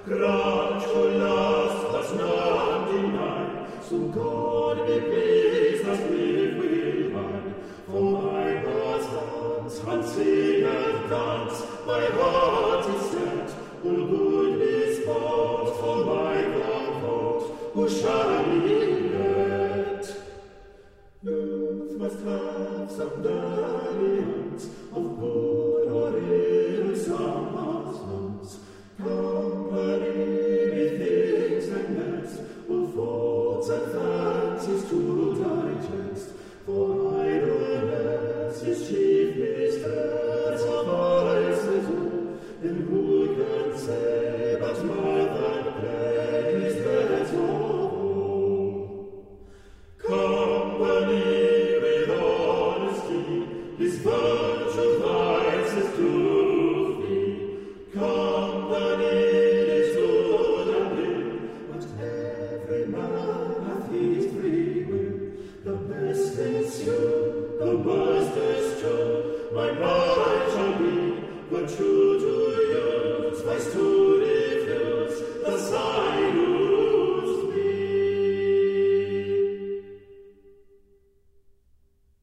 Gratulas, das none deny, so God be pleased, as live will I. For my heart's dance, singeth dance, my heart is set, all goodness bought for my comfort, who shall be let? Youth must have some dalliance of good or ill, some husbands, company, methinks and best, of thoughts and fancies to digest, for idleness is chief mistress of vices all, and who can say but mirth and play is best of all? Company with honesty is virtue, vices to flee. Company is good and ill, but every man hath his free will. The best ensue, the worst eschew. My mind shall be but true to use, vice to refuse, the sign